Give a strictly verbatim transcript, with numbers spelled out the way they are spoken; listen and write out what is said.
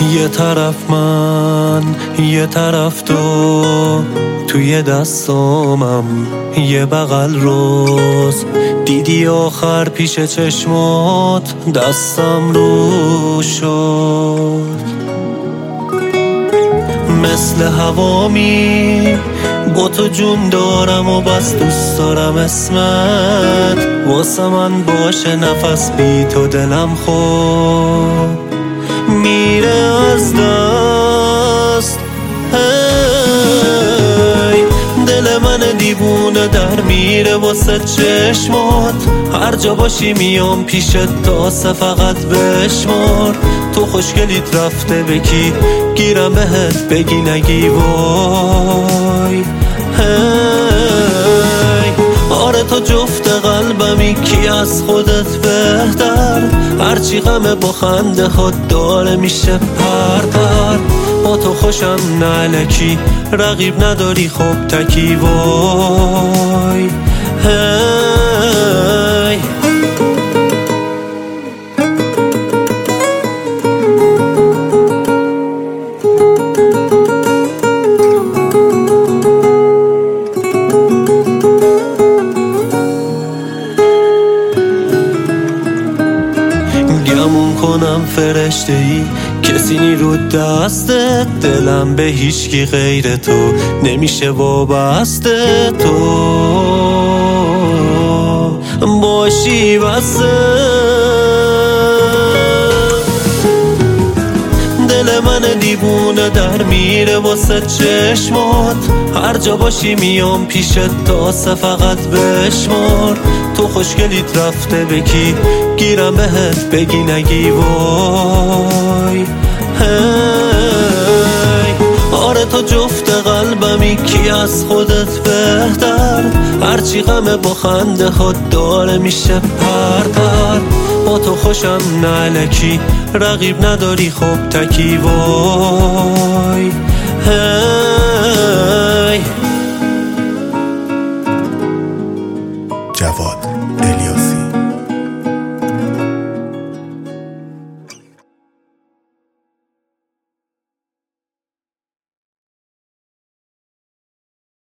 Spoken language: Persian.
یه طرف من یه طرف تو، توی دستامم یه بغل روز. دیدی آخر پیش چشمات دستم رو شد. مثل هوامی با تو جون دارم و بس دوست دارم اسمت واسه من باشه. نفس بی تو دلم خوب میره از دست. هی دل من دیوونه در میره واسه چشمات. هر جا باشی میام پیشت تاسه فقط بشمار. تو خوشگلیت رفته به کی گیرم بهت بگی نگی وای. هی آره تو جفت قلبمی کی از خودت بهتر. هرچی غمه با خنده خود داره میشه پر پر. با تو خوشم نلکی رقیب نداری خوب تکی وای. هی گمون کنم فرشته ای کسی نی رو دستت. دلم به هیچکی غیر تو نمیشه وابسته. تو باشی بسه. دل من دیوونه در میره واسه چشمات. هر جا باشی میام پیشت تاسه فقط بشمار. تو خوشگلیت رفته به کی گیرم بهت بگی نگی وای. هی آره تو جفت قلبمی کی از خودت بهتر. هرچی غمه با خنده خود داره میشه پر پر. با تو خوشم نلکی رقیب نداری خوب تکی وای. هی